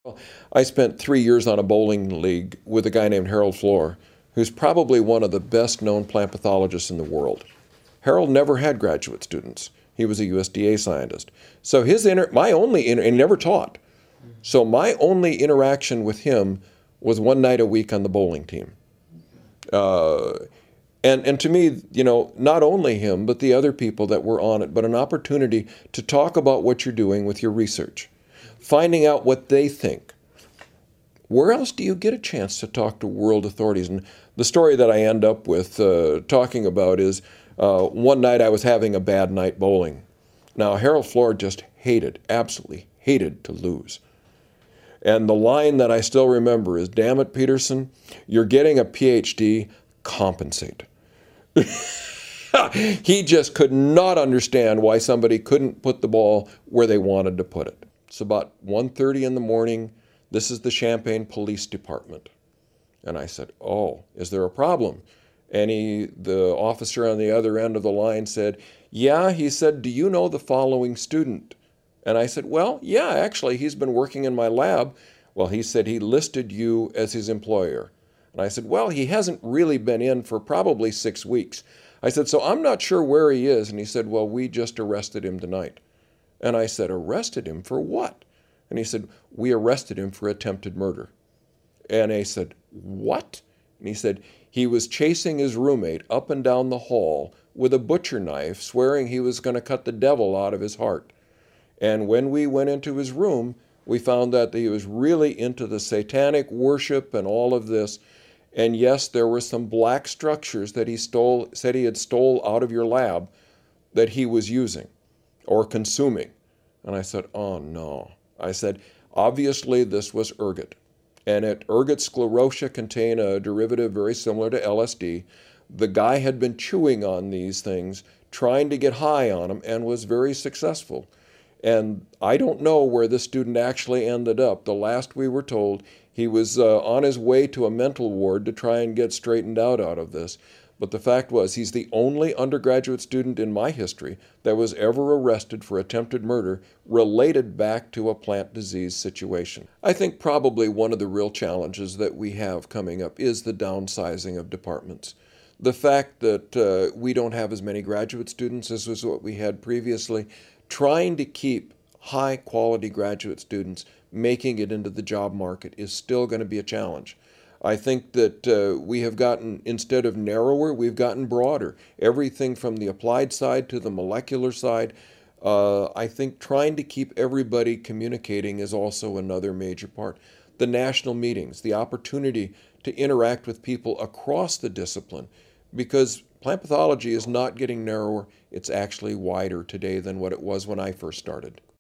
I spent 3 years on a bowling league with a guy named Harold Floor, who's probably one of the best known plant pathologists in the world. Harold never had graduate students. He was a USDA scientist. So and he never taught. So my only interaction with him was one night a week on the bowling team. Uh, and to me, not only him, but the other people that were on it, but an opportunity to talk about what you're doing with your research, finding out what they think. Where else do you get a chance to talk to world authorities? And the story that I end up with talking about is one night I was having a bad night bowling. Now, Harold Floor just absolutely hated to lose. And the line that I still remember is, "Damn it, Peterson, you're getting a PhD, compensate." He just could not understand why somebody couldn't put the ball where they wanted to put it. It's about 1:30 in the morning. This is the Champaign Police Department. And I said, "Oh, is there a problem?" And the officer on the other end of the line said, "Yeah," he said, "do you know the following student?" And I said, "Well, yeah, actually, he's been working in my lab." Well, he said he listed you as his employer. And I said, "Well, he hasn't really been in for probably 6 weeks." I said, "So I'm not sure where he is." And he said, "Well, we just arrested him tonight." And I said, "Arrested him for what?" And he said, "We arrested him for attempted murder." And I said, "What?" And he said, "He was chasing his roommate up and down the hall with a butcher knife, swearing he was going to cut the devil out of his heart. And when we went into his room, we found that he was really into the satanic worship and all of this. And yes, there were some black structures that said he had stole out of your lab that he was using or consuming." And I said, "Oh no." I said, "Obviously this was ergot. And ergot sclerotia contain a derivative very similar to LSD. The guy had been chewing on these things, trying to get high on them, and was very successful. And I don't know where this student actually ended up. The last we were told, he was on his way to a mental ward to try and get straightened out of this. But the fact was, he's the only undergraduate student in my history that was ever arrested for attempted murder related back to a plant disease situation. I think probably one of the real challenges that we have coming up is the downsizing of departments. The fact that we don't have as many graduate students as was what we had previously, trying to keep high-quality graduate students making it into the job market is still going to be a challenge. I think that we have gotten, instead of narrower, we've gotten broader. Everything from the applied side to the molecular side. I think trying to keep everybody communicating is also another major part. The national meetings, the opportunity to interact with people across the discipline, because plant pathology is not getting narrower, it's actually wider today than what it was when I first started.